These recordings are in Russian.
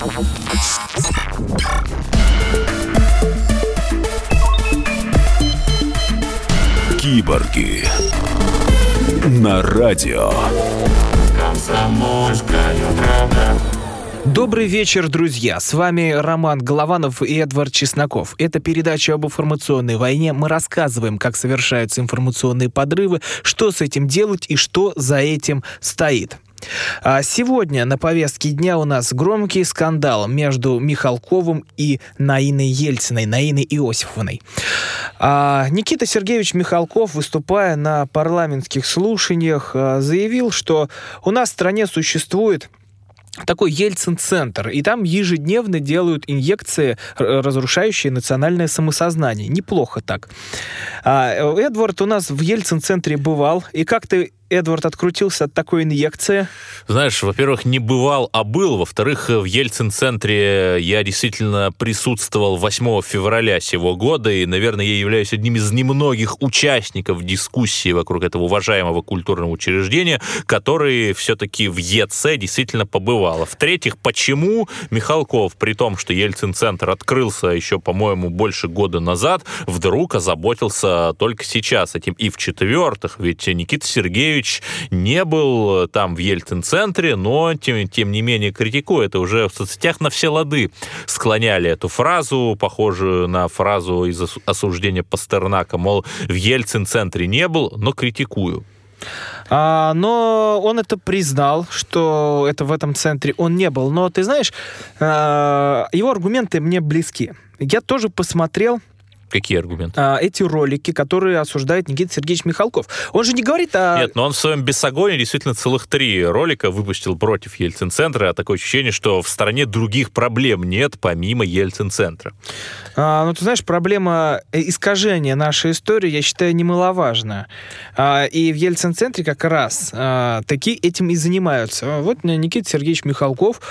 Киборги на радио. Добрый вечер, друзья! С вами Роман Голованов и Эдвард Чесноков. Это передача об информационной войне. Мы рассказываем, как совершаются информационные подрывы, что с этим делать и что за этим стоит. Сегодня на повестке дня у нас громкий скандал между Михалковым и Наиной Ельциной, Наиной Иосифовной. Никита Сергеевич Михалков, выступая на парламентских слушаниях, заявил, что у нас в стране существует такой Ельцин-центр, и там ежедневно делают инъекции, разрушающие национальное самосознание. Неплохо так. Эдвард у нас в Ельцин-центре бывал, и как ты, Эдвард, открутился от такой инъекции? Знаешь, во-первых, не бывал, а был. Во-вторых, в Ельцин-центре я действительно присутствовал 8 февраля сего года, и, наверное, я являюсь одним из немногих участников дискуссии вокруг этого уважаемого культурного учреждения, который все-таки в ЕЦ действительно побывал. В-третьих, почему Михалков, при том, что Ельцин-центр открылся еще, по-моему, больше года назад, вдруг озаботился только сейчас этим? И в-четвертых, ведь Никита Сергеевич не был там в Ельцин-центре, но, тем не менее, критикует. Это уже в соцсетях на все лады склоняли эту фразу, похожую на фразу из осуждения Пастернака, мол, в Ельцин-центре не был, но критикую. Но он это признал, что это в этом центре он не был. Но, ты знаешь, его аргументы мне близки. Я тоже посмотрел Какие аргументы? Эти ролики, которые осуждает Никита Сергеевич Михалков. Он же не говорит о... Нет, но он в своем бессогоне действительно целых 3 ролика выпустил против Ельцин-центра. Такое ощущение, что в стране других проблем нет, помимо Ельцин-центра. Ну, ты знаешь, проблема искажения нашей истории, я считаю, немаловажна. И в Ельцин-центре как раз такие этим и занимаются. Вот Никита Сергеевич Михалков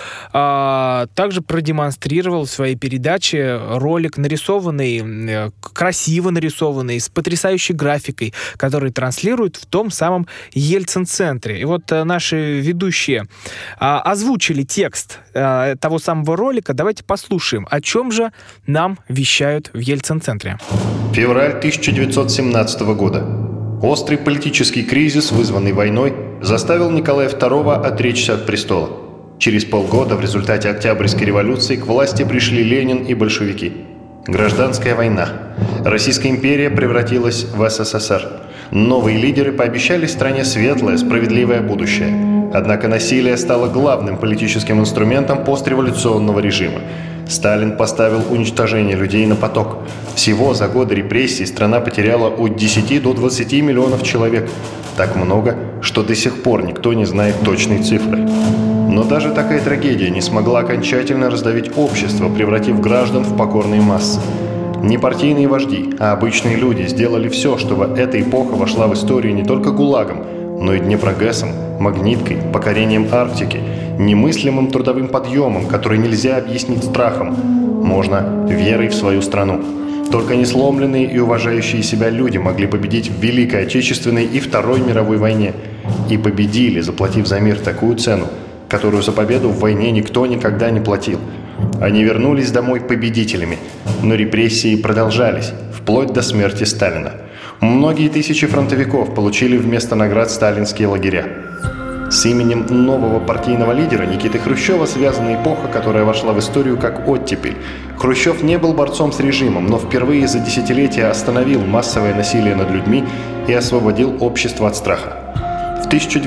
также продемонстрировал в своей передаче ролик, нарисованный, красиво нарисованный, с потрясающей графикой, который транслируют в том самом Ельцин-центре. И вот наши ведущие озвучили текст того самого ролика. Давайте послушаем, о чем же нам вещают в Ельцин-центре. Февраль 1917 года. Острый политический кризис, вызванный войной, заставил Николая II отречься от престола. Через полгода в результате Октябрьской революции к власти пришли Ленин и большевики. Гражданская война. Российская империя превратилась в СССР. Новые лидеры пообещали стране светлое, справедливое будущее. Однако насилие стало главным политическим инструментом постреволюционного режима. Сталин поставил уничтожение людей на поток. Всего за годы репрессий страна потеряла от 10 до 20 миллионов человек. Так много, что до сих пор никто не знает точной цифры. Но даже такая трагедия не смогла окончательно раздавить общество, превратив граждан в покорные массы. Не партийные вожди, а обычные люди сделали все, чтобы эта эпоха вошла в историю не только ГУЛАГом, но и Днепрогэсом, Магниткой, покорением Арктики, немыслимым трудовым подъемом, который нельзя объяснить страхом. Можно верой в свою страну. Только несломленные и уважающие себя люди могли победить в Великой Отечественной и Второй мировой войне. И победили, заплатив за мир такую цену, которую за победу в войне никто никогда не платил. Они вернулись домой победителями, но репрессии продолжались, вплоть до смерти Сталина. Многие тысячи фронтовиков получили вместо наград сталинские лагеря. С именем нового партийного лидера Никиты Хрущева связана эпоха, которая вошла в историю как оттепель. Хрущев не был борцом с режимом, но впервые за десятилетия остановил массовое насилие над людьми и освободил общество от страха. В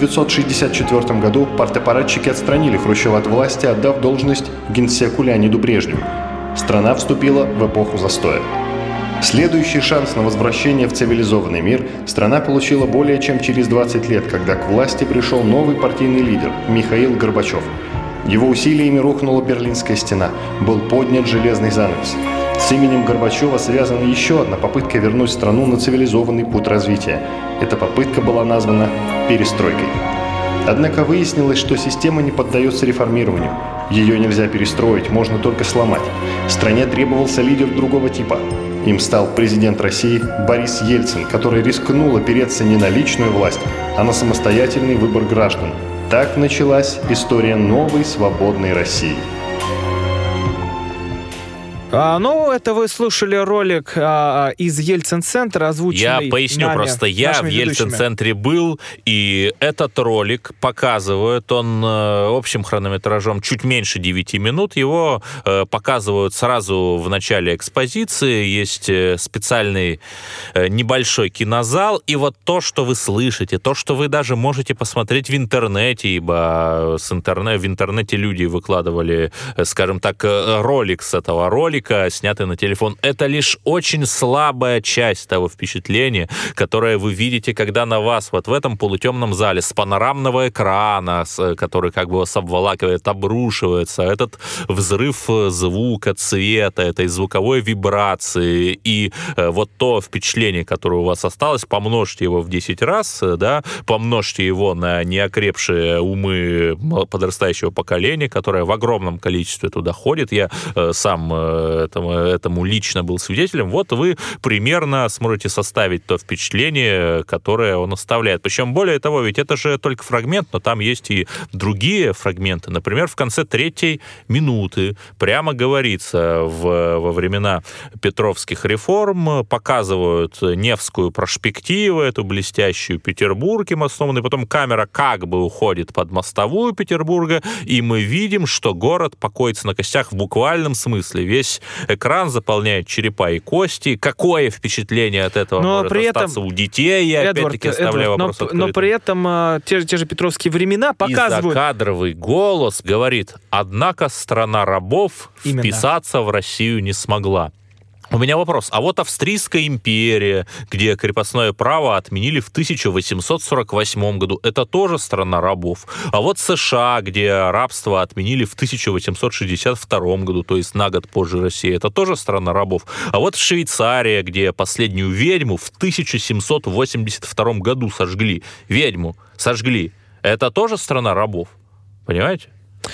1964 году партаппаратчики отстранили Хрущева от власти, отдав должность генсеку Леониду Брежневу. Страна вступила в эпоху застоя. Следующий шанс на возвращение в цивилизованный мир страна получила более чем через 20 лет, когда к власти пришел новый партийный лидер Михаил Горбачев. Его усилиями рухнула Берлинская стена, был поднят железный занавес. С именем Горбачева связана еще одна попытка вернуть страну на цивилизованный путь развития. Эта попытка была названа перестройкой. Однако выяснилось, что система не поддается реформированию. Ее нельзя перестроить, можно только сломать. Стране требовался лидер другого типа. Им стал президент России Борис Ельцин, который рискнул опереться не на личную власть, а на самостоятельный выбор граждан. Так началась история новой свободной России. Это вы слушали ролик из Ельцин-центра, озвученный Я поясню нами, просто. Я в Ельцин-центре был, и этот ролик показывают, он общим хронометражом чуть меньше 9 минут, его показывают сразу в начале экспозиции, есть специальный небольшой кинозал, и вот то, что вы слышите, то, что вы даже можете посмотреть в интернете, ибо в интернете люди выкладывали, скажем так, ролик с этого ролика, снятый на телефон, это лишь очень слабая часть того впечатления, которое вы видите, когда на вас вот в этом полутемном зале с панорамного экрана, который как бы вас обволакивает, обрушивается, этот взрыв звука, цвета, этой звуковой вибрации, и вот то впечатление, которое у вас осталось, помножьте его в 10 раз, да, помножьте его на неокрепшие умы подрастающего поколения, которое в огромном количестве туда ходит. Я сам этому лично был свидетелем. Вот вы примерно сможете составить то впечатление, которое он оставляет. Причем, более того, ведь это же только фрагмент, но там есть и другие фрагменты. Например, в конце 3-й минуты прямо говорится, во времена петровских реформ показывают Невскую перспективу, эту блестящую Петербург им основанный, потом камера как бы уходит под мостовую Петербурга, и мы видим, что город покоится на костях в буквальном смысле. Весь экран заполняет черепа и кости. Какое впечатление от этого может остаться у детей? Я опять-таки оставляю вопрос открытым. Но при этом те же петровские времена показывают... И закадровый голос говорит: однако страна рабов вписаться в Россию не смогла. У меня вопрос. А вот Австрийская империя, где крепостное право отменили в 1848 году, это тоже страна рабов. А вот США, где рабство отменили в 1862 году, то есть на год позже России, это тоже страна рабов. А вот Швейцария, где последнюю ведьму в 1782 году сожгли. Ведьму сожгли. Это тоже страна рабов. Понимаете?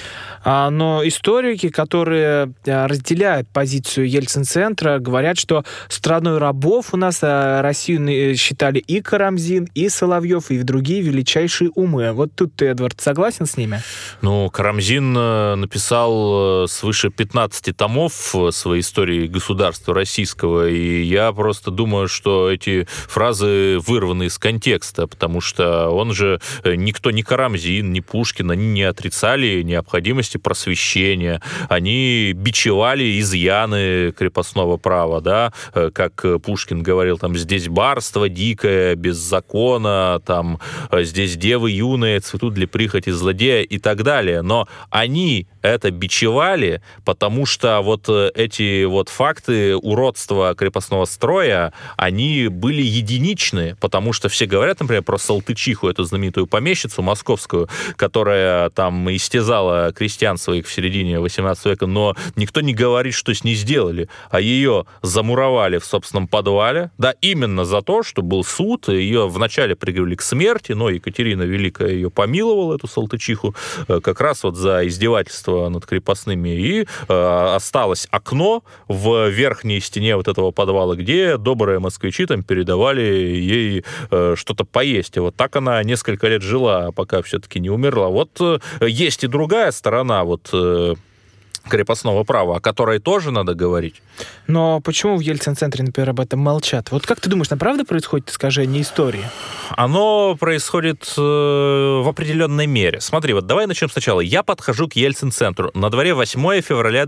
Но историки, которые разделяют позицию Ельцин-центра, говорят, что страной рабов у нас Россию считали и Карамзин, и Соловьев, и другие величайшие умы. Вот тут ты, Эдвард, согласен с ними? Карамзин написал свыше 15 томов своей истории государства российского, и я просто думаю, что эти фразы вырваны из контекста, потому что он же, никто, ни Карамзин, ни Пушкин, они не отрицали необходимость просвещения, они бичевали изъяны крепостного права, да, как Пушкин говорил, там, здесь барство дикое, без закона, там, здесь девы юные цветут для прихоти злодея и так далее, но они это бичевали, потому что вот эти вот факты уродства крепостного строя, они были единичны, потому что все говорят, например, про Салтычиху, эту знаменитую помещицу московскую, которая там истязала крестьян своих в середине 18 века, но никто не говорит, что с ней сделали, а ее замуровали в собственном подвале, да, именно за то, что был суд, ее вначале приговорили к смерти, но Екатерина Великая ее помиловала, эту Салтычиху, как раз вот за издевательство над крепостными, и осталось окно в верхней стене вот этого подвала, где добрые москвичи там передавали ей что-то поесть. И вот так она несколько лет жила, пока все-таки не умерла. Вот есть и другая сторона вот крепостного права, о которой тоже надо говорить. Но почему в Ельцин-центре, например, об этом молчат? Вот как ты думаешь, правда происходит искажение истории? Оно происходит в определенной мере. Смотри, вот давай начнем сначала. Я подхожу к Ельцин-центру. На дворе 8 февраля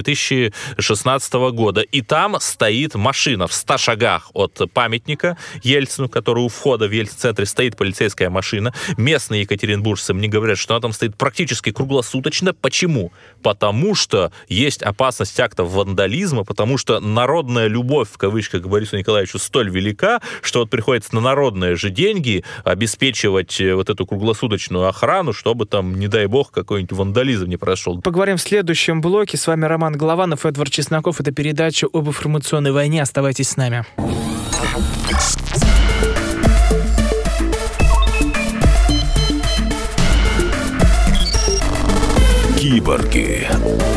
2016 года, и там стоит машина в 100 шагах от памятника Ельцину, который у входа в Ельцин-центре стоит полицейская машина. Местные екатеринбуржцы мне говорят, что она там стоит практически круглосуточно. Почему? Потому что есть опасность актов вандализма, потому что народная любовь, в кавычках, к Борису Николаевичу столь велика, что вот приходится на народные же деньги обеспечивать вот эту круглосуточную охрану, чтобы там, не дай бог, какой-нибудь вандализм не прошел. Поговорим в следующем блоке. С вами Роман Голованов, Эдвард Чесноков. Это передача об информационной войне. Оставайтесь с нами. Киборги.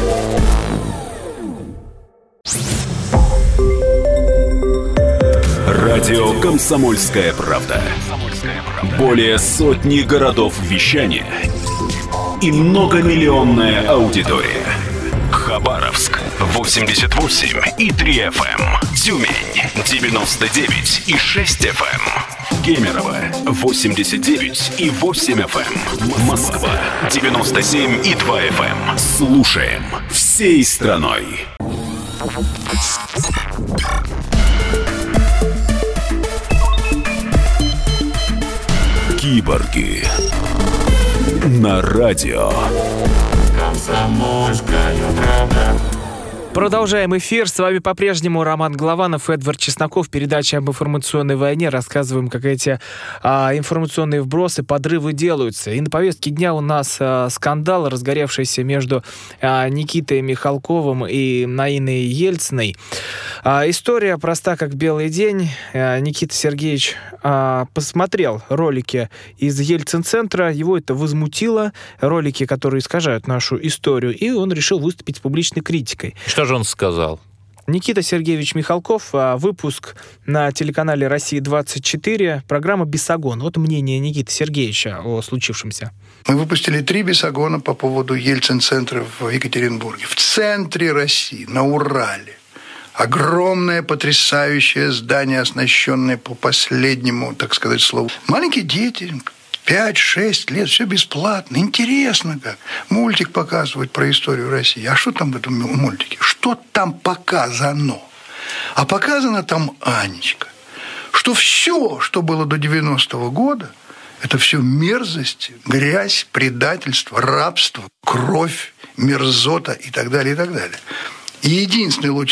Радио «Комсомольская правда». Более сотни городов вещания и многомиллионная аудитория. Хабаровск 88,3 FM. Тюмень 99,6 FM. Кемерово 89,8 FM. Москва 97,2 FM. Слушаем всей страной. Киборги на радио. Продолжаем эфир. С вами по-прежнему Роман Голованов, Эдвард Чесноков. Передача об информационной войне. Рассказываем, как эти информационные вбросы, подрывы делаются. И на повестке дня у нас скандал, разгоревшийся между Никитой Михалковым и Наиной Ельциной. История проста, как белый день. Никита Сергеевич посмотрел ролики из Ельцин-центра. Его это возмутило. Ролики, которые искажают нашу историю. И он решил выступить с публичной критикой. Что же он сказал? Никита Сергеевич Михалков, выпуск на телеканале «Россия-24», программа «Бесогон». Вот мнение Никиты Сергеевича о случившемся. Мы выпустили 3 бесогона по поводу Ельцин-центра в Екатеринбурге. В центре России, на Урале. Огромное, потрясающее здание, оснащенное по последнему, так сказать, слову. Маленькие дети, 5-6 лет, все бесплатно, интересно как. Мультик показывают про историю России. А что там в этом мультике? Что там показано? А показано там, Анечка, что все, что было до 90-го года, это все мерзость, грязь, предательство, рабство, кровь, мерзота и так далее, и так далее. И единственный луч,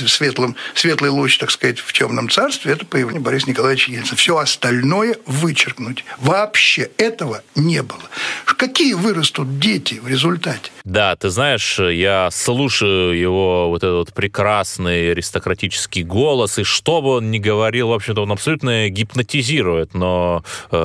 светлый луч, так сказать, в темном царстве, это появление Бориса Николаевича Ельцина. Все остальное вычеркнуть. Вообще этого не было. Какие вырастут дети в результате? Да, ты знаешь, я слушаю его вот этот вот прекрасный аристократический голос, и что бы он ни говорил, в общем-то, он абсолютно гипнотизирует, но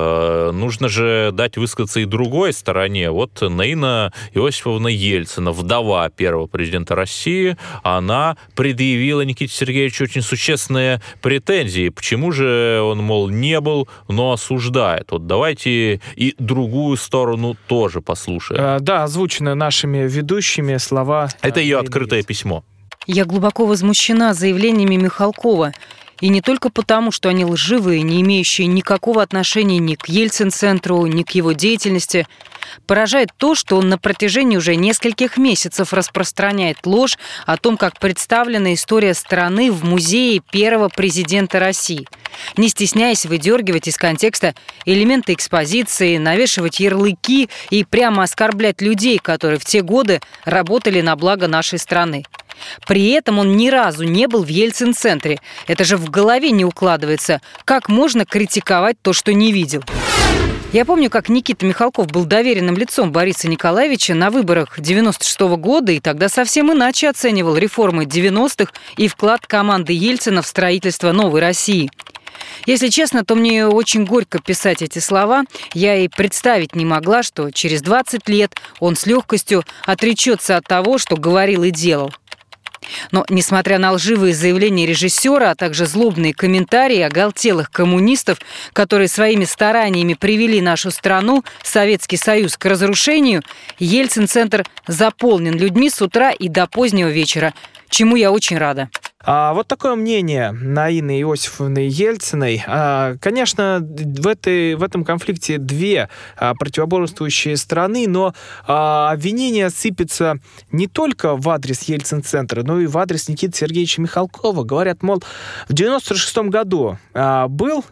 нужно же дать высказаться и другой стороне. Вот Наина Иосифовна Ельцина, вдова первого президента России, она предъявила Никите Сергеевичу очень существенные претензии. Почему же он, мол, не был, но осуждает? Вот давайте и другую сторону тоже послушаем. Да, озвучено нашими ведущими слова. Это ее открытое письмо. Я глубоко возмущена заявлениями Михалкова. И не только потому, что они лживые, не имеющие никакого отношения ни к Ельцин-центру, ни к его деятельности. Поражает то, что он на протяжении уже нескольких месяцев распространяет ложь о том, как представлена история страны в музее первого президента России, не стесняясь выдергивать из контекста элементы экспозиции, навешивать ярлыки и прямо оскорблять людей, которые в те годы работали на благо нашей страны. При этом он ни разу не был в Ельцин-центре. Это же в голове не укладывается. Как можно критиковать то, что не видел? Я помню, как Никита Михалков был доверенным лицом Бориса Николаевича на выборах 96-го года и тогда совсем иначе оценивал реформы 90-х и вклад команды Ельцина в строительство новой России. Если честно, то мне очень горько писать эти слова. Я и представить не могла, что через 20 лет он с легкостью отречется от того, что говорил и делал. Но, несмотря на лживые заявления режиссера, а также злобные комментарии оголтелых коммунистов, которые своими стараниями привели нашу страну, Советский Союз, к разрушению, Ельцин-центр заполнен людьми с утра и до позднего вечера, чему я очень рада. Вот такое мнение Наины Иосифовны Ельциной. Конечно, в этом конфликте две противоборствующие стороны, но обвинение сыпется не только в адрес Ельцин-центра, но и в адрес Никиты Сергеевича Михалкова. Говорят, мол, в 96-м году был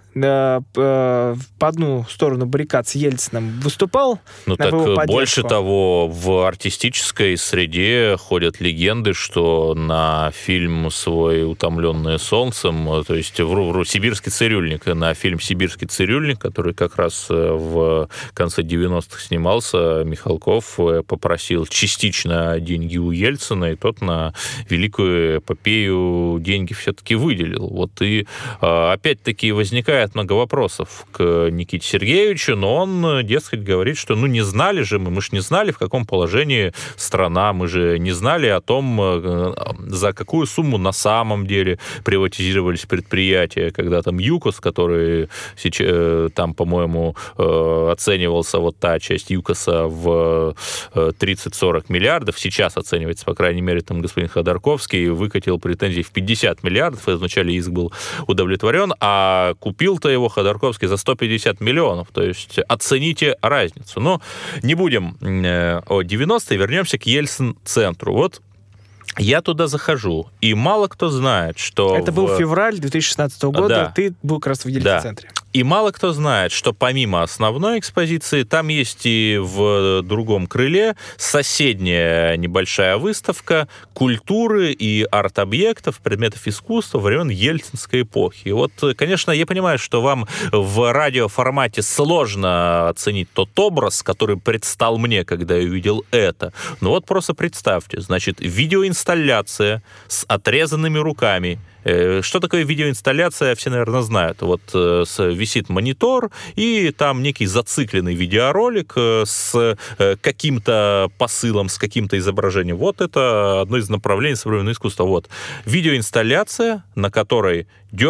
по одну сторону баррикад с Ельциным, выступал. Ну так больше того, в артистической среде ходят легенды, что на фильм свой «Утомленное солнцем», то есть «Сибирский цирюльник», на фильм «Сибирский цирюльник», который как раз в конце 90-х снимался, Михалков попросил частично деньги у Ельцина, и тот на великую эпопею деньги все-таки выделил. Вот и опять-таки возникает много вопросов к Никите Сергеевичу, но он, дескать, говорит, что не знали же мы же не знали, в каком положении страна, мы же не знали о том, за какую сумму на самом самом деле приватизировались предприятия, когда там ЮКОС, который сейчас, там, по-моему, оценивался, вот та часть ЮКОСа в 30-40 миллиардов, сейчас оценивается, по крайней мере, там господин Ходорковский выкатил претензии в 50 миллиардов, и вначале иск был удовлетворен, а купил-то его Ходорковский за 150 миллионов, то есть оцените разницу. Но не будем о 90-е, вернемся к Ельцин-центру. Вот я туда захожу, и мало кто знает, что... Это был февраль 2016 года, да. Ты был как раз в Ельцин-центре. Да. И мало кто знает, что помимо основной экспозиции, там есть и в другом крыле соседняя небольшая выставка культуры и арт-объектов, предметов искусства времен Ельцинской эпохи. И вот, конечно, я понимаю, что вам в радиоформате сложно оценить тот образ, который предстал мне, когда я увидел это. Но вот просто представьте, значит, видеоинсталляция с отрезанными руками. Что такое видеоинсталляция, все, наверное, знают. Вот висит монитор, и там некий зацикленный видеоролик с каким-то посылом, с каким-то изображением. Вот это одно из направлений современного искусства. Вот видеоинсталляция, на которой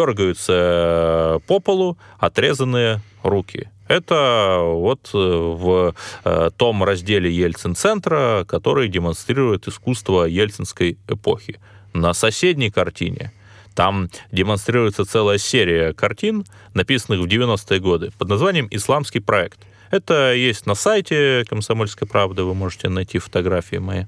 дергаются по полу отрезанные руки. Это вот в том разделе Ельцин-центра, который демонстрирует искусство ельцинской эпохи. На соседней картине там демонстрируется целая серия картин, написанных в 90-е годы, под названием «Исламский проект». Это есть на сайте «Комсомольской правды», вы можете найти фотографии мои.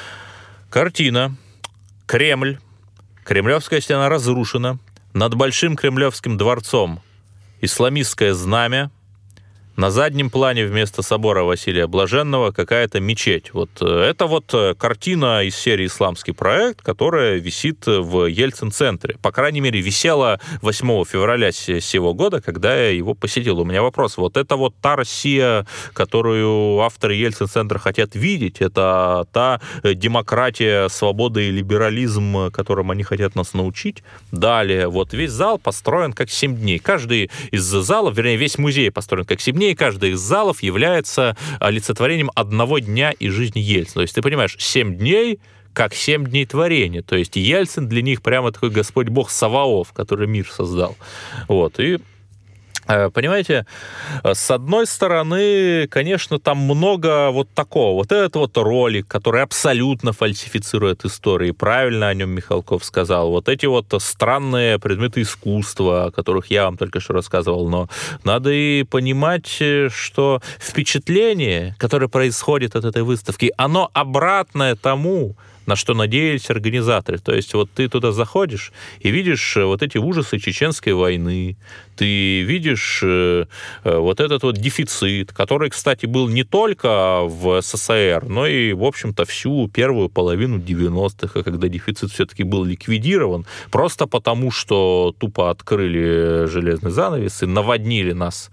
Картина «Кремль». Кремлевская стена разрушена. Над Большим Кремлевским дворцом исламистское знамя. На заднем плане вместо собора Василия Блаженного какая-то мечеть. Вот это вот картина из серии «Исламский проект», которая висит в Ельцин-центре. По крайней мере, висела 8 февраля сего года, когда я его посетил. У меня вопрос. Вот это вот та Россия, которую авторы Ельцин-центра хотят видеть? Это та демократия, свобода и либерализм, которым они хотят нас научить? Далее. Вот весь зал построен как 7 дней. Каждый из залов, вернее, весь музей построен как 7 дней, и каждый из залов является олицетворением одного дня из жизни Ельцина. То есть ты понимаешь, 7 дней как 7 дней творения. То есть Ельцин для них прямо такой Господь Бог Саваоф, который мир создал. Вот. И понимаете, с одной стороны, конечно, там много вот такого. Вот этот вот ролик, который абсолютно фальсифицирует историю, правильно о нем Михалков сказал. Вот эти вот странные предметы искусства, о которых я вам только что рассказывал. Но надо и понимать, что впечатление, которое происходит от этой выставки, оно обратное тому, на что надеялись организаторы. То есть вот ты туда заходишь и видишь вот эти ужасы Чеченской войны, ты видишь вот этот вот дефицит, который, кстати, был не только в СССР, но и, в общем-то, всю первую половину 90-х, когда дефицит все-таки был ликвидирован, просто потому, что тупо открыли железный занавес и наводнили нас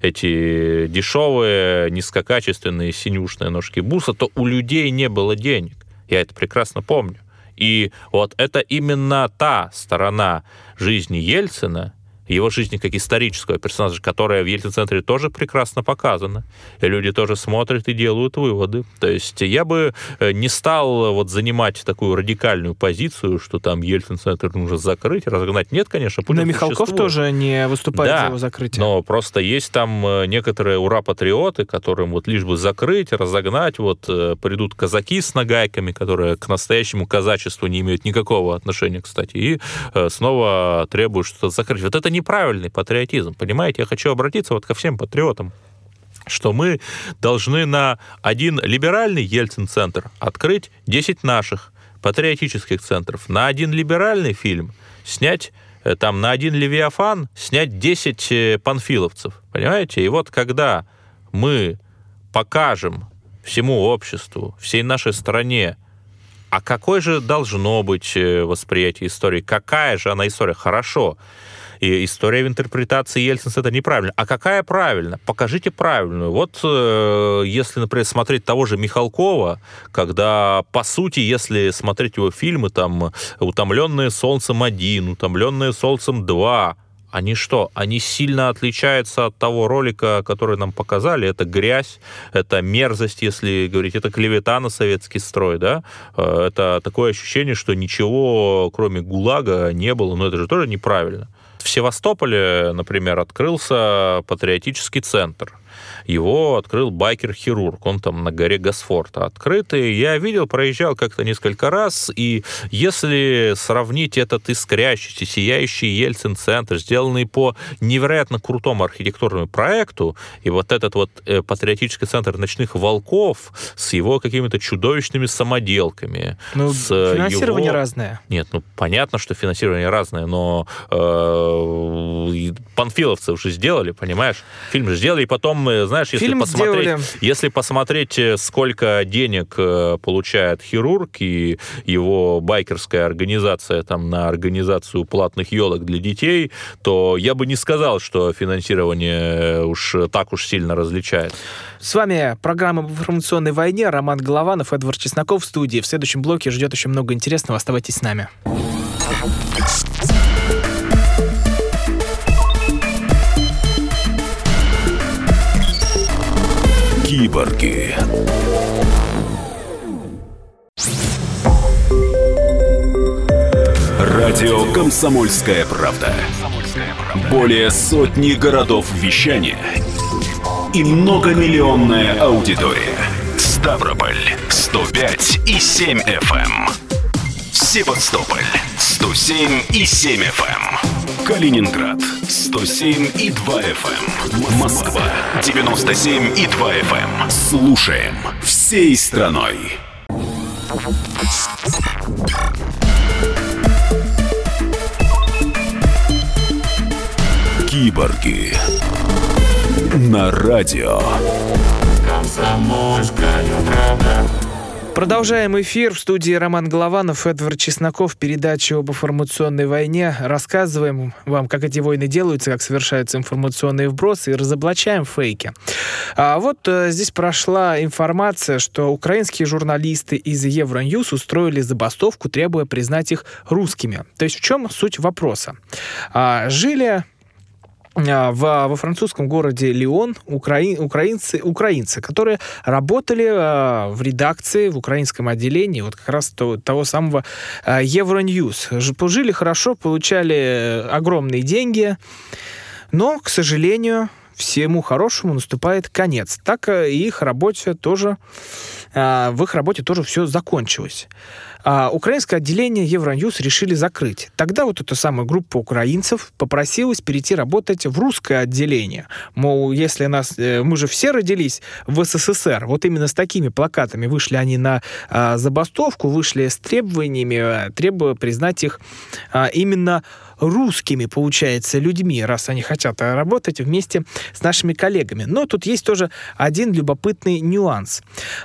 эти дешевые, низкокачественные синюшные ножки буса, то у людей не было денег. Я это прекрасно помню. И вот это именно та сторона жизни Ельцина, его жизни как исторического персонажа, которая в Ельцин-центре тоже прекрасно показана. И люди тоже смотрят и делают выводы. То есть я бы не стал вот занимать такую радикальную позицию, что там Ельцин-центр нужно закрыть, разогнать. Нет, конечно, Путин Но Михалков существует. тоже не выступает за его закрытие. Но просто есть там некоторые ура-патриоты, которым вот лишь бы закрыть, разогнать, вот придут казаки с нагайками, которые к настоящему казачеству не имеют никакого отношения, кстати, и снова требуют что-то закрыть. Вот это неправильный патриотизм, понимаете? Я хочу обратиться вот ко всем патриотам, что мы должны на один либеральный Ельцин-центр открыть 10 наших патриотических центров, на один либеральный фильм снять, там, на один Левиафан снять 10 панфиловцев, понимаете? И вот когда мы покажем всему обществу, всей нашей стране, а какое же должно быть восприятие истории, какая же она история, хорошо, и история в интерпретации Ельцина это неправильно. А какая правильно? Покажите правильную. Вот если, например, смотреть того же Михалкова, когда, по сути, если смотреть его фильмы, там, «Утомленные солнцем 1», «Утомленные солнцем 2», Они что? Они сильно отличаются от того ролика, который нам показали. Это грязь, это мерзость, если говорить, это клевета на советский строй, да? Это такое ощущение, что ничего, кроме ГУЛАГа, не было. Но это же тоже неправильно. В Севастополе, например, открылся патриотический центр. Его открыл байкер-хирург, он там на горе Госфорта открытый. Я видел, проезжал как-то несколько раз, и если сравнить этот искрящийся, сияющий Ельцин-центр, сделанный по невероятно крутому архитектурному проекту, и вот этот вот патриотический центр «Ночных волков» с его какими-то чудовищными самоделками. Ну, финансирование разное. Нет, ну, понятно, что финансирование разное, но панфиловцы уже сделали, понимаешь? Фильм же сделали, и потом, знаешь, если посмотреть, сколько денег получает хирург и его байкерская организация там на организацию платных елок для детей, то я бы не сказал, что финансирование так уж сильно различается. С вами программа об информационной войне. Роман Голованов, Эдвард Чесноков в студии. В следующем блоке ждет еще много интересного. Оставайтесь с нами. Киборги. Радио «Комсомольская правда». Более сотни городов вещания и многомиллионная аудитория. Ставрополь 105 и 7 FM. Севастополь 107 и 7 FM. Калининград 107 и 2 FM. Москва 97 и 2 FM. Слушаем всей страной. Киборги на радио. Продолжаем эфир. В студии Роман Голованов, Эдвард Чесноков. Передача об информационной войне. Рассказываем вам, как эти войны делаются, как совершаются информационные вбросы и разоблачаем фейки. А вот здесь прошла информация, что украинские журналисты из Евроньюз устроили забастовку, требуя признать их русскими. То есть в чем суть вопроса? Жили во французском городе Лион украинцы, которые работали в редакции, в украинском отделении вот как раз того самого Евроньюз. Жили хорошо, получали огромные деньги, но, к сожалению, всему хорошему наступает конец. Так и в их работе тоже все закончилось. Украинское отделение Евроньюз решили закрыть. Тогда вот эта самая группа украинцев попросилась перейти работать в русское отделение. Мол, если мы же все родились в СССР, вот именно с такими плакатами вышли они на забастовку, вышли с требованиями, требуя признать их именно русскими, получается, людьми, раз они хотят работать вместе с нашими коллегами. Но тут есть тоже один любопытный нюанс.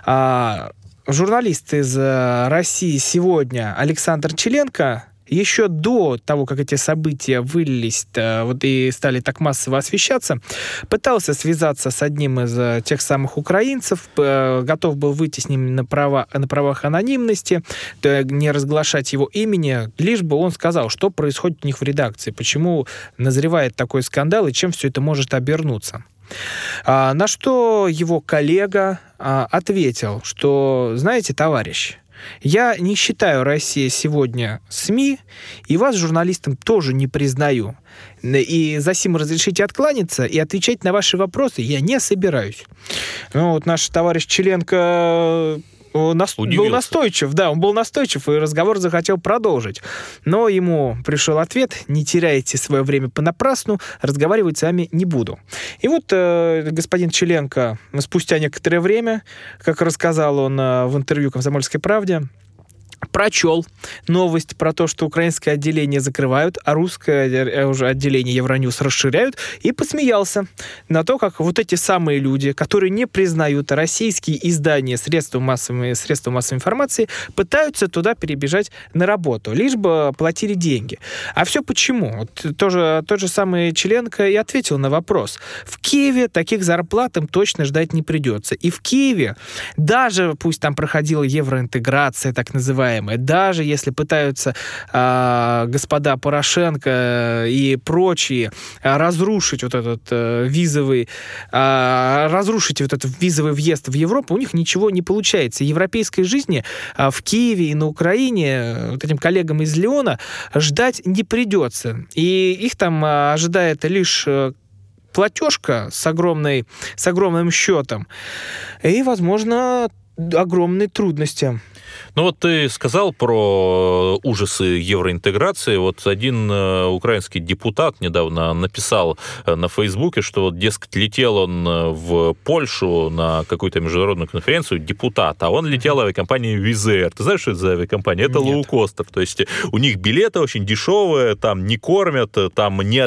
Журналист из России сегодня Александр Челенко еще до того, как эти события вылились и стали так массово освещаться, пытался связаться с одним из тех самых украинцев, готов был выйти с ним на правах анонимности, не разглашать его имени, лишь бы он сказал, что происходит у них в редакции, почему назревает такой скандал и чем все это может обернуться. На что его коллега ответил, что, знаете, товарищ, я не считаю Россию сегодня СМИ, и вас, журналистам, тоже не признаю. И за сим разрешите откланяться и отвечать на ваши вопросы я не собираюсь. Ну, вот наш товарищ Челенко был настойчив, он был настойчив, и разговор захотел продолжить. Но ему пришел ответ: не теряйте свое время понапрасну, разговаривать с вами не буду. И вот господин Челенко спустя некоторое время, как рассказал он в интервью «Комсомольской правде», прочел новость про то, что украинское отделение закрывают, а русское уже отделение Евроньюз расширяют, и посмеялся на то, как вот эти самые люди, которые не признают российские издания средства массовой информации, пытаются туда перебежать на работу, лишь бы платили деньги. А все почему? Вот тот же самый Челенко и ответил на вопрос. В Киеве таких зарплат им точно ждать не придется. И в Киеве, даже пусть там проходила евроинтеграция, так называемая, непререкаемое. Даже если пытаются господа Порошенко и прочие разрушить вот этот визовый въезд в Европу, у них ничего не получается. Европейской жизни в Киеве и на Украине вот этим коллегам из Леона ждать не придется. И их там ожидает лишь платежка с огромным счетом и, возможно, огромные трудности. Ну вот ты сказал про ужасы евроинтеграции. Вот один украинский депутат недавно написал на Фейсбуке, что, вот, дескать, летел он в Польшу на какую-то международную конференцию, депутат, а он летел авиакомпанией Wizz Air. Ты знаешь, что это за авиакомпания? Это лоукостер. То есть у них билеты очень дешевые, там не кормят, там не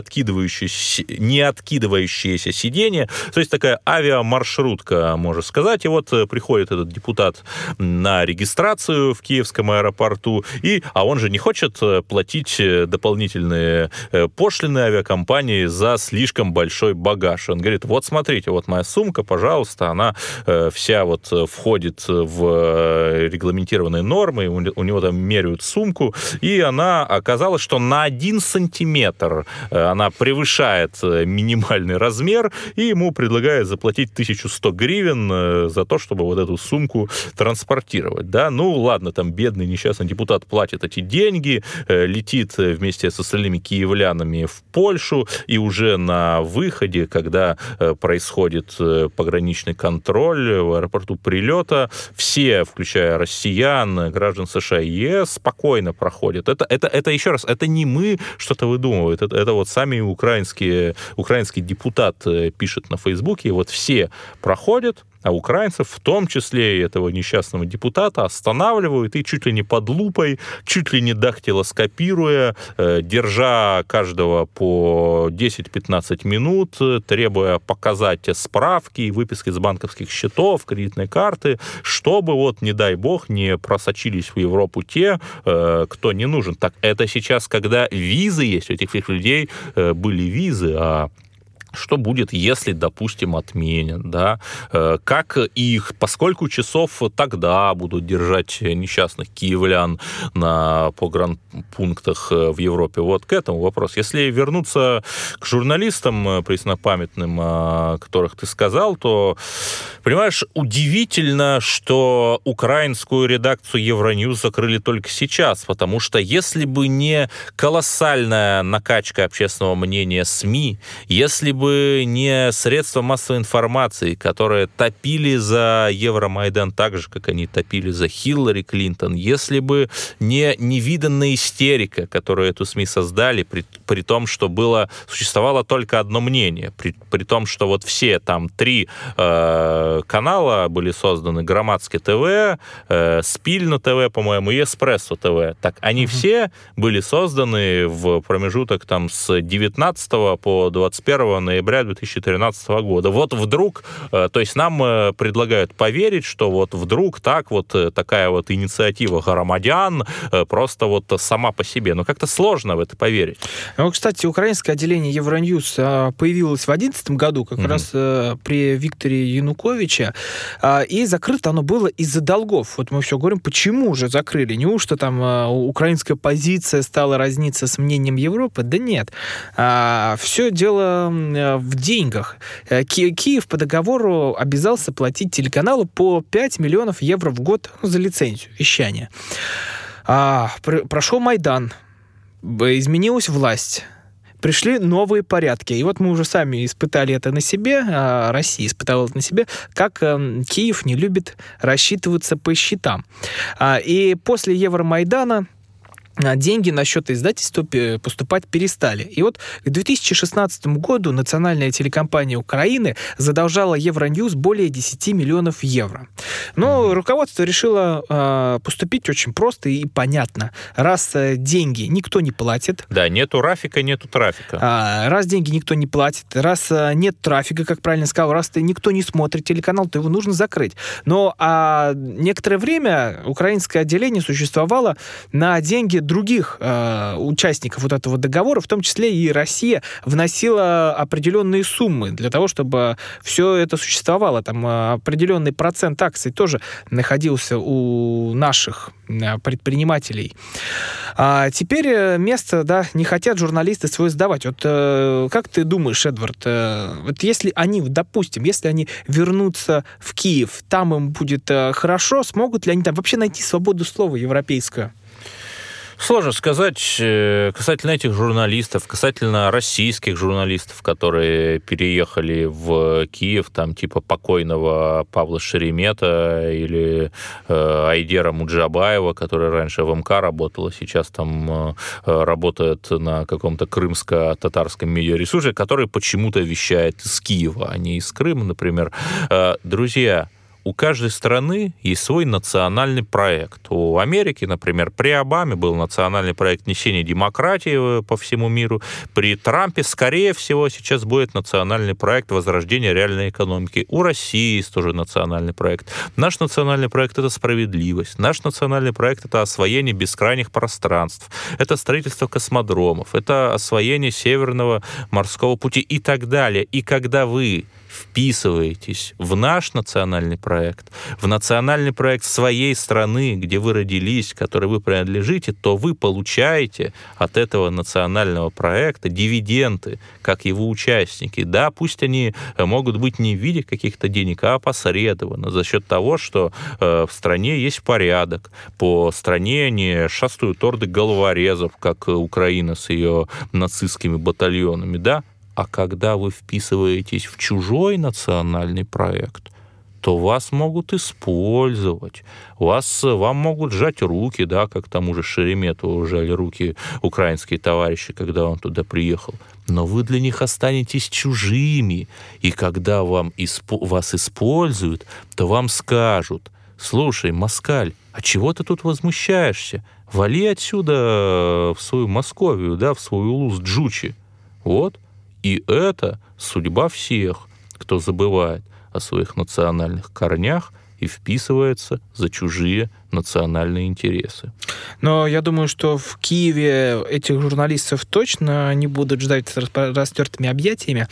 откидывающиеся сиденья. То есть такая авиамаршрутка, можно сказать. И вот приходит этот депутат на регистрацию в Киевском аэропорту, а он же не хочет платить дополнительные пошлины авиакомпании за слишком большой багаж. Он говорит: вот смотрите, вот моя сумка, пожалуйста, она вся вот входит в регламентированные нормы, у него там меряют сумку, и она оказалась, что на 1 сантиметр она превышает минимальный размер, и ему предлагают заплатить 1100 гривен за то, чтобы вот эту сумку транспортировать. Да? Ну, ладно, там бедный несчастный депутат платит эти деньги, летит вместе с остальными киевлянами в Польшу, и уже на выходе, когда происходит пограничный контроль в аэропорту прилета, все, включая россиян, граждан США и ЕС, спокойно проходят. Это еще раз, это не мы что-то выдумываем, это вот сами украинский депутат пишет на Фейсбуке, и вот все проходят, а украинцев, в том числе и этого несчастного депутата, останавливают и чуть ли не под лупой, чуть ли не дактилоскопируя, держа каждого по 10-15 минут, требуя показать справки и выписки с банковских счетов, кредитной карты, чтобы, вот, не дай бог, не просочились в Европу те, кто не нужен. Так это сейчас, когда визы есть, у этих людей были визы, а что будет, если, допустим, отменят, да? Как их, по сколько часов тогда будут держать несчастных киевлян на погранпунктах в Европе? Вот к этому вопрос. Если вернуться к журналистам преснопамятным, о которых ты сказал, то, понимаешь, удивительно, что украинскую редакцию Евроньюз закрыли только сейчас, потому что если бы не колоссальная накачка общественного мнения СМИ, если бы не средства массовой информации, которые топили за Евромайдан так же, как они топили за Хиллари Клинтон, если бы не невиданная истерика, которую эту СМИ создали, при том, что существовало только одно мнение, при том, что вот все там 3 канала были созданы: Громадське ТВ, Спільно ТВ, по-моему, и Эспрессо ТВ. Так, они все были созданы в промежуток там с 19 по 21 ноября 2013 года. Вот вдруг, то есть нам предлагают поверить, что вот вдруг так вот такая вот инициатива громадян просто вот сама по себе. Но как-то сложно в это поверить. Ну, кстати, украинское отделение Евроньюз появилось в 2011 году, как раз при Викторе Януковиче, и закрыто оно было из-за долгов. Вот мы все говорим, почему же закрыли? Неужто там украинская позиция стала разниться с мнением Европы? Да нет. Все дело в деньгах. Киев по договору обязался платить телеканалу по 5 миллионов евро в год за лицензию вещания. Прошел Майдан, изменилась власть, пришли новые порядки. И вот мы уже сами испытали это на себе, Россия испытала это на себе, как Киев не любит рассчитываться по счетам. И после Евромайдана деньги на счет издательства поступать перестали. И вот к 2016 году национальная телекомпания Украины задолжала Евроньюз более 10 миллионов евро. Но руководство решило поступить очень просто и понятно. Раз деньги никто не платит... Да, нету рафика, нету трафика. Раз деньги никто не платит, раз нет трафика, как правильно сказал, раз никто не смотрит телеканал, то его нужно закрыть. Но некоторое время украинское отделение существовало на деньги других участников вот этого договора, в том числе и Россия, вносила определенные суммы для того, чтобы все это существовало. Там определенный процент акций тоже находился у наших предпринимателей. А теперь место, да, не хотят журналисты свое сдавать. Вот как ты думаешь, Эдвард, вот если они, допустим, если они вернутся в Киев, там им будет хорошо, смогут ли они там вообще найти свободу слова европейскую? Сложно сказать касательно этих журналистов, касательно российских журналистов, которые переехали в Киев, там типа покойного Павла Шеремета или Айдера Муджабаева, который раньше в МК работала, сейчас там работает на каком-то крымско-татарском медиаресурсе, который почему-то вещает из Киева, а не из Крыма, например. Друзья, у каждой страны есть свой национальный проект. У Америки, например, при Обаме был национальный проект несения демократии по всему миру. При Трампе, скорее всего, сейчас будет национальный проект возрождения реальной экономики. У России есть тоже национальный проект. Наш национальный проект — это справедливость. Наш национальный проект — это освоение бескрайних пространств. Это строительство космодромов. Это освоение Северного морского пути и так далее. И когда вы вписываетесь в наш национальный проект, в национальный проект своей страны, где вы родились, которой вы принадлежите, то вы получаете от этого национального проекта дивиденды, как его участники. Да, пусть они могут быть не в виде каких-то денег, а опосредованно, за счет того, что в стране есть порядок, по стране не шастают орды головорезов, как Украина с ее нацистскими батальонами, да. А когда вы вписываетесь в чужой национальный проект, то вас могут использовать, вам могут сжать руки, да, как тому же Шеремету сжали руки украинские товарищи, когда он туда приехал. Но вы для них останетесь чужими, и когда вас используют, то вам скажут: слушай, москаль, а чего ты тут возмущаешься? Вали отсюда в свою Московию, да, в свой Улус-Джучи. Вот. И это судьба всех, кто забывает о своих национальных корнях и вписывается за чужие национальные интересы. Но я думаю, что в Киеве этих журналистов точно не будут ждать с распростертыми объятиями,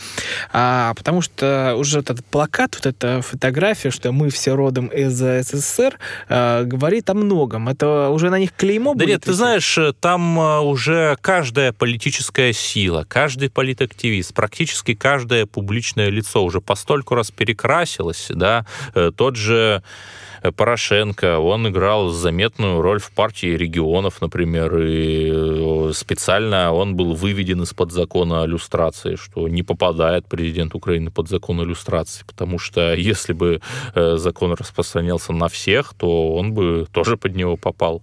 потому что уже этот плакат, вот эта фотография, что мы все родом из СССР, говорит о многом. Это уже на них клеймо будет? Да нет, ты знаешь, там уже каждая политическая сила, каждый политактивист, практически каждое публичное лицо уже постольку раз перекрасилось, да, тот же Порошенко, он играл заметную роль в партии регионов, например, и специально он был выведен из-под закона о люстрации, что не попадает президент Украины под закон о люстрации, потому что если бы закон распространялся на всех, то он бы тоже под него попал.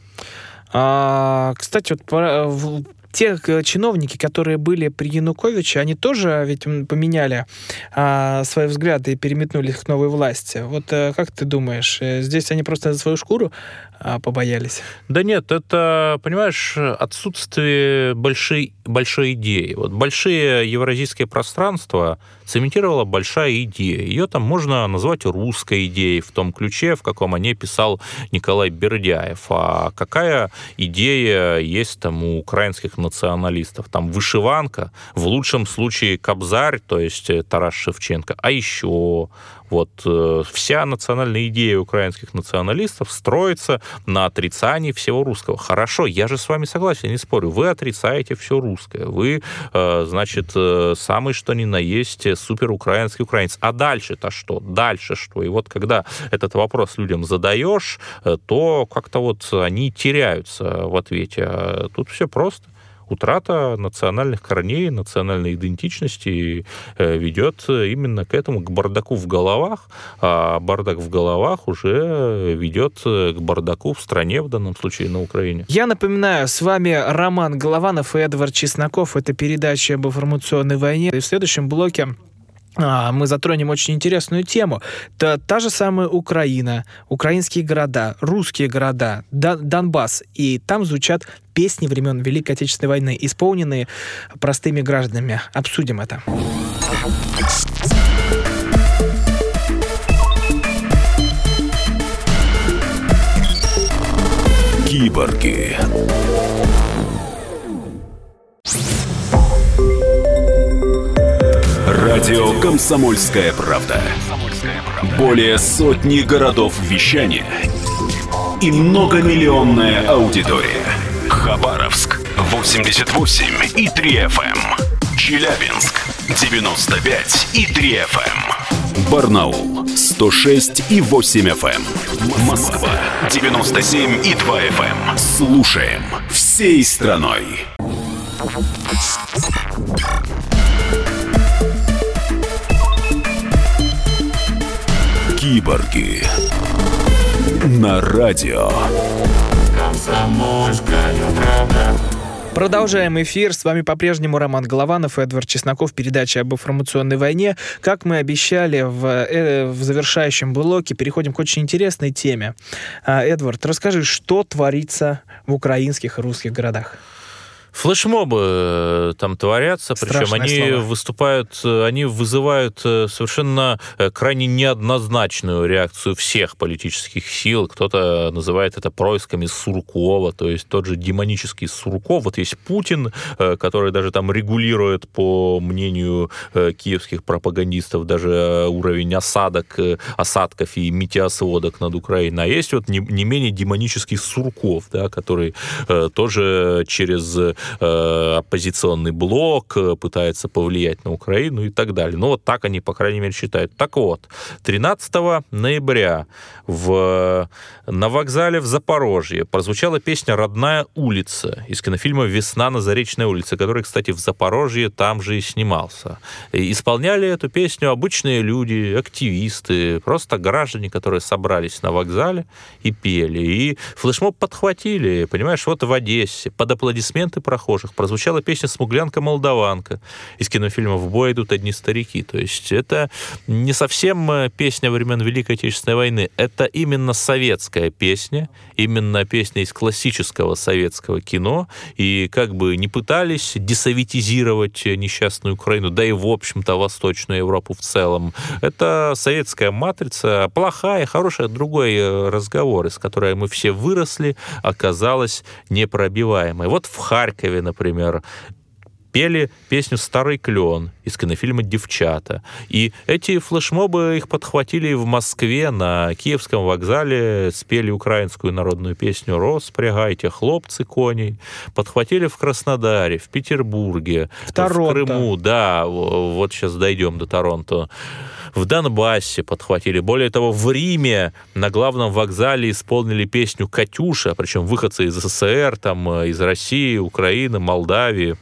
Кстати, вот те чиновники, которые были при Януковиче, они тоже ведь поменяли свои взгляды и переметнули их к новой власти. Вот как ты думаешь, здесь они просто за свою шкуру побоялись? Да нет, это, понимаешь, отсутствие большой идеи. Вот большие евразийские пространства цементировала большая идея. Ее там можно назвать русской идеей в том ключе, в каком о ней писал Николай Бердяев. А какая идея есть там у украинских националистов? Там вышиванка, в лучшем случае Кобзарь, то есть Тарас Шевченко. А еще вот вся национальная идея украинских националистов строится на отрицании всего русского. Хорошо, я же с вами согласен, не спорю. Вы отрицаете все русское. Вы, значит, самый что ни на есть суперукраинский украинец. А дальше-то что? Дальше что? И вот когда этот вопрос людям задаешь, то как-то вот они теряются в ответе. А тут все просто. Утрата национальных корней, национальной идентичности ведет именно к этому, к бардаку в головах, а бардак в головах уже ведет к бардаку в стране, в данном случае на Украине. Я напоминаю, с вами Роман Голованов и Эдвард Чесноков. Это передача об информационной войне. И в следующем блоке мы затронем очень интересную тему. Это та же самая Украина, украинские города, русские города, Донбасс. И там звучат песни времен Великой Отечественной войны, исполненные простыми гражданами. Обсудим это. Киборги. Радио «Комсомольская правда». Более сотни городов вещания и многомиллионная аудитория. Хабаровск 88,3 FM. Челябинск 95,3 FM. Барнаул 106,8 FM. Москва 97,2 FM. Слушаем всей страной. Киборги на радио. Продолжаем эфир. С вами по-прежнему Роман Голованов и Эдвард Чесноков. Передача об информационной войне. Как мы обещали в завершающем блоке, переходим к очень интересной теме. Эдвард, расскажи, что творится в украинских и русских городах? Флешмобы там творятся, причем они вызывают совершенно крайне неоднозначную реакцию всех политических сил. Кто-то называет это происками Суркова, то есть тот же демонический Сурков. Вот есть Путин, который даже там регулирует, по мнению киевских пропагандистов, даже уровень осадков и метеосводок над Украиной. А есть вот не менее демонический Сурков, да, который тоже через оппозиционный блок пытается повлиять на Украину и так далее. Ну, вот так они, по крайней мере, считают. Так вот, 13 ноября на вокзале в Запорожье прозвучала песня «Родная улица» из кинофильма «Весна на Заречной улице», который, кстати, в Запорожье там же и снимался. И исполняли эту песню обычные люди, активисты, просто граждане, которые собрались на вокзале и пели. И флешмоб подхватили, понимаешь, вот в Одессе под аплодисменты прохожих прозвучала песня «Смуглянка-молдаванка» из кинофильма «В бой идут одни старики». То есть это не совсем песня времен Великой Отечественной войны, это именно советская песня, именно песня из классического советского кино, и как бы не пытались десоветизировать несчастную Украину, да и, в общем-то, Восточную Европу в целом. Это советская матрица, плохая, хорошая, другой разговор, из которой мы все выросли, оказалась непробиваемой. Вот в Харькове, например, пели песню «Старый клен» из кинофильма «Девчата». И эти флешмобы их подхватили и в Москве на Киевском вокзале, спели украинскую народную песню «Роспрягайте, хлопцы коней». Подхватили в Краснодаре, в Петербурге, в Крыму. Да, вот сейчас дойдем до Торонто. В Донбассе подхватили. Более того, в Риме на главном вокзале исполнили песню «Катюша», причем выходцы из СССР, там, из России, Украины, Молдавии.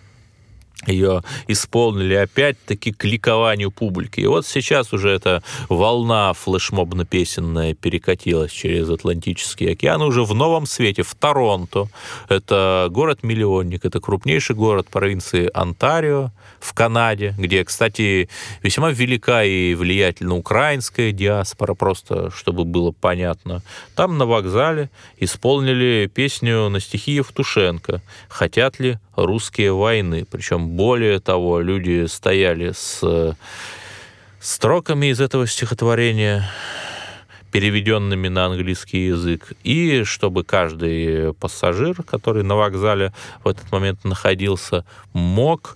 Ее исполнили опять-таки к ликованию публики. И вот сейчас уже эта волна флешмобно-песенная перекатилась через Атлантический океан уже в новом свете, в Торонто. Это город-миллионник, это крупнейший город провинции Онтарио в Канаде, где, кстати, весьма велика и влиятельна украинская диаспора, просто чтобы было понятно. Там на вокзале исполнили песню на стихи Евтушенко «Хотят ли русские войны?». Причем, более того, люди стояли с строками из этого стихотворения, переведенными на английский язык, и чтобы каждый пассажир, который на вокзале в этот момент находился, мог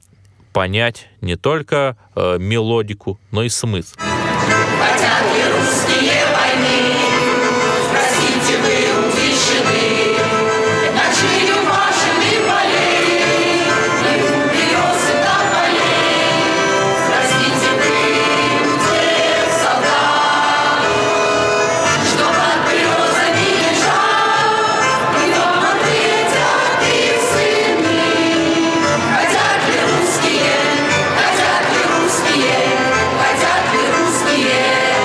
понять не только мелодику, но и смысл. Хотят ли русские войны? Спросите вы утешены. Ночью машины полей, и у берез и тополей. Спросите вы у тех солдат, что под березами лежат, и дома ответят их сыны. Хотят ли русские? Хотят ли русские? Хотят ли русские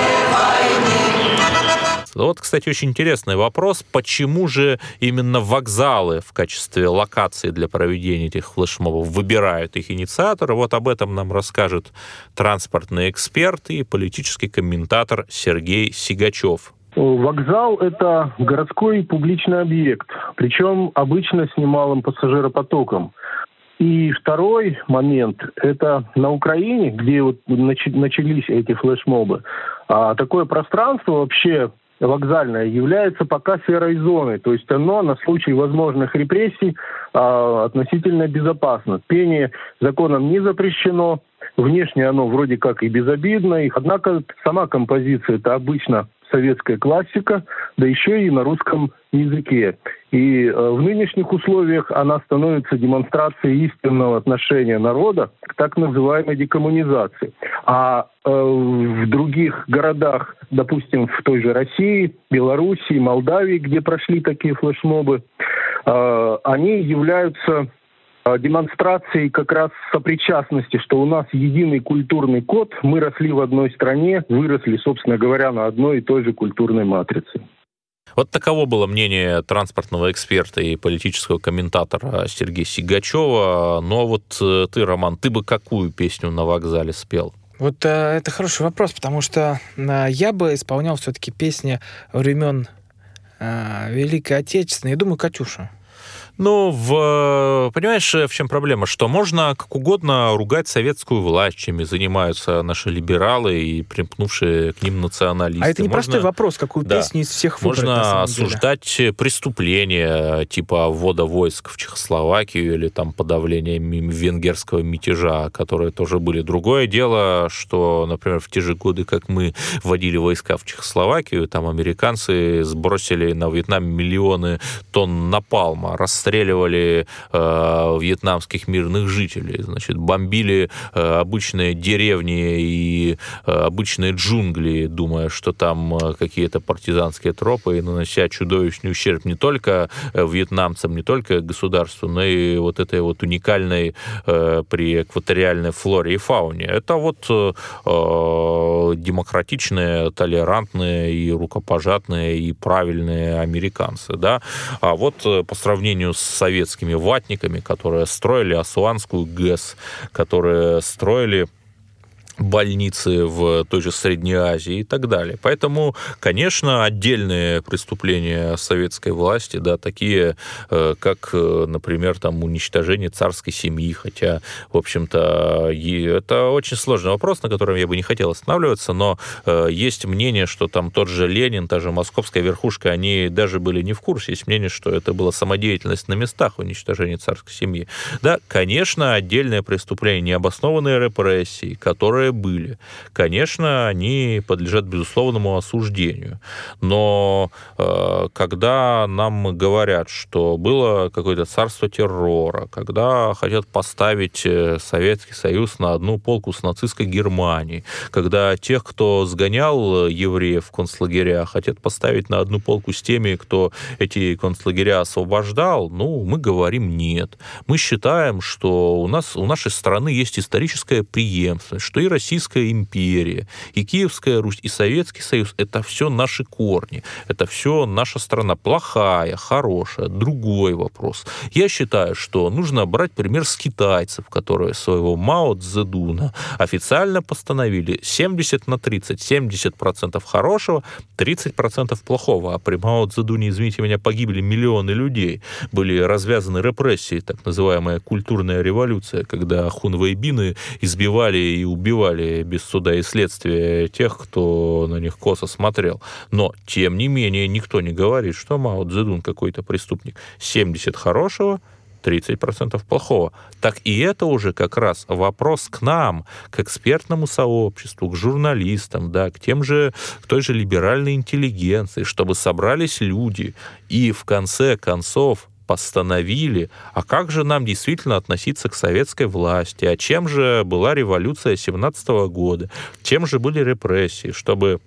войны? Вот, кстати, очень интересный вопрос. Почему же именно вокзалы в качестве локации для проведения этих флешмобов выбирают их инициаторы? Вот об этом нам расскажет транспортный эксперт и политический комментатор Сергей Сигачев. Вокзал – это городской публичный объект, причем обычно с немалым пассажиропотоком. И второй момент – это на Украине, где вот начались эти флешмобы, такое пространство вообще вокзальное является пока серой зоной, то есть оно на случай возможных репрессий относительно безопасно. Пение законом не запрещено, внешне оно вроде как и безобидно, однако сама композиция — это обычно советская классика, да еще и на русском языке. И в нынешних условиях она становится демонстрацией истинного отношения народа к так называемой декоммунизации. А в других городах, допустим, в той же России, Белоруссии, Молдавии, где прошли такие флешмобы, они являются демонстрацией как раз сопричастности, что у нас единый культурный код, мы росли в одной стране, выросли, собственно говоря, на одной и той же культурной матрице. Вот таково было мнение транспортного эксперта и политического комментатора Сергея Сигачева. Но вот ты, Роман, ты бы какую песню на вокзале спел? Вот это хороший вопрос, потому что я бы исполнял все-таки песни времен Великой Отечественной. Я думаю, «Катюша». Ну, понимаешь, в чем проблема? Что можно как угодно ругать советскую власть, чем занимаются наши либералы и примкнувшие к ним националисты. А это непростой вопрос, какую песню из всех выбрать, на самом деле. Можно осуждать преступления, типа ввода войск в Чехословакию или там подавления венгерского мятежа, которые тоже были. Другое дело, что, например, в те же годы, как мы вводили войска в Чехословакию, там американцы сбросили на Вьетнам миллионы тонн напалма, расстреливали вьетнамских мирных жителей, значит, бомбили обычные деревни и обычные джунгли, думая, что там какие-то партизанские тропы, и нанося чудовищный ущерб не только вьетнамцам, не только государству, но и вот этой вот уникальной при экваториальной флоре и фауне. Это вот демократичные, толерантные и рукопожатные и правильные американцы, да. А вот по сравнению с советскими ватниками, которые строили Асуанскую ГЭС, которые строили больницы в той же Средней Азии и так далее. Поэтому, конечно, отдельные преступления советской власти, да, такие, как, например, там, уничтожение царской семьи, хотя, в общем-то, это очень сложный вопрос, на котором я бы не хотел останавливаться, но есть мнение, что там тот же Ленин, та же московская верхушка, они даже были не в курсе. Есть мнение, что это была самодеятельность на местах уничтожения царской семьи. Да, конечно, отдельные преступления, необоснованные репрессии, которые были. Конечно, они подлежат безусловному осуждению. Но когда нам говорят, что было какое-то царство террора, когда хотят поставить Советский Союз на одну полку с нацистской Германией, когда тех, кто сгонял евреев в концлагеря, хотят поставить на одну полку с теми, кто эти концлагеря освобождал, ну, мы говорим нет. Мы считаем, что у нашей страны есть историческая преемственность, что и Российская империя, и Киевская Русь, и Советский Союз — это все наши корни, это все наша страна. Плохая, хорошая, другой вопрос. Я считаю, что нужно брать пример с китайцев, которые своего Мао Цзэдуна официально постановили 70/30, 70% хорошего, 30% плохого. А при Мао Цзэдуне, извините меня, погибли миллионы людей, были развязаны репрессии, так называемая культурная революция, когда хунвейбины избивали и убивали без суда и следствия тех, кто на них косо смотрел. Но, тем не менее, никто не говорит, что Мао Цзэдун какой-то преступник. 70 хорошего, 30% плохого. Так и это уже как раз вопрос к нам, к экспертному сообществу, к журналистам, да, к той же либеральной интеллигенции, чтобы собрались люди и в конце концов постановили, а как же нам действительно относиться к советской власти, а чем же была революция 17 года, чем же были репрессии, чтобы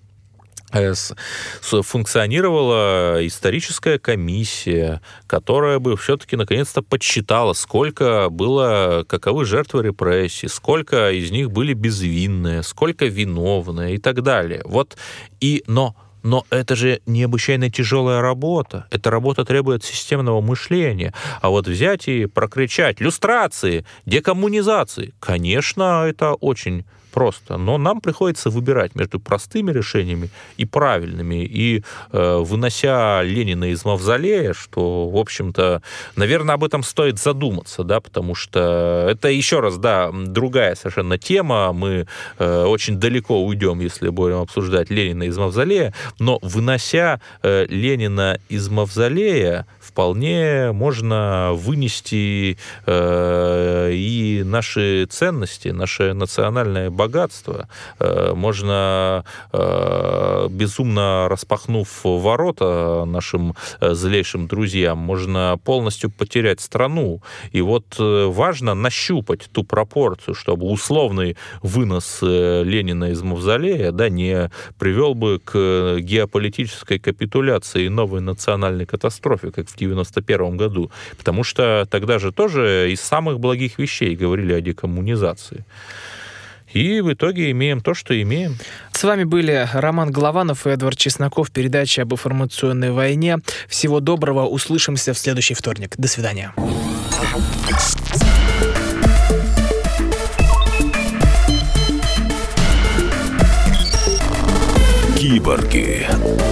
функционировала историческая комиссия, которая бы все-таки наконец-то подсчитала, каковы жертвы репрессий, сколько из них были безвинные, сколько виновные и так далее. Но это же необычайно тяжелая работа. Эта работа требует системного мышления. А вот взять и прокричать люстрации, декоммунизации, конечно, это очень просто. Но нам приходится выбирать между простыми решениями и правильными. И вынося Ленина из мавзолея, что, в общем-то, наверное, об этом стоит задуматься, да, потому что это, еще раз, да, другая совершенно тема. Мы очень далеко уйдем, если будем обсуждать Ленина из мавзолея, но вынося Ленина из мавзолея, вполне можно вынести и наши ценности, наше национальное богатство. Можно, безумно распахнув ворота нашим злейшим друзьям, можно полностью потерять страну. И вот важно нащупать ту пропорцию, чтобы условный вынос Ленина из мавзолея, да, не привел бы к геополитической капитуляции и новой национальной катастрофе, как в 1991 году. Потому что тогда же тоже из самых благих вещей говорили о декоммунизации. И в итоге имеем то, что имеем. С вами были Роман Голованов и Эдвард Чесноков. Передача об информационной войне. Всего доброго. Услышимся в следующий вторник. До свидания. Киборги.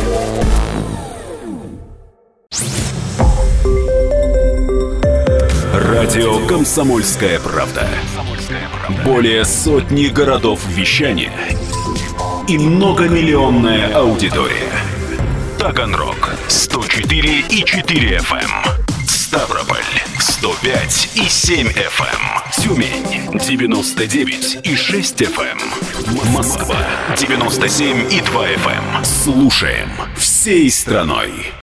Радио «Комсомольская правда». Более сотни городов вещания и многомиллионная аудитория. Таганрог 104,4 FM, Ставрополь 105,7 FM, Тюмень 99,6 FM, Москва 97,2 FM. Слушаем всей страной.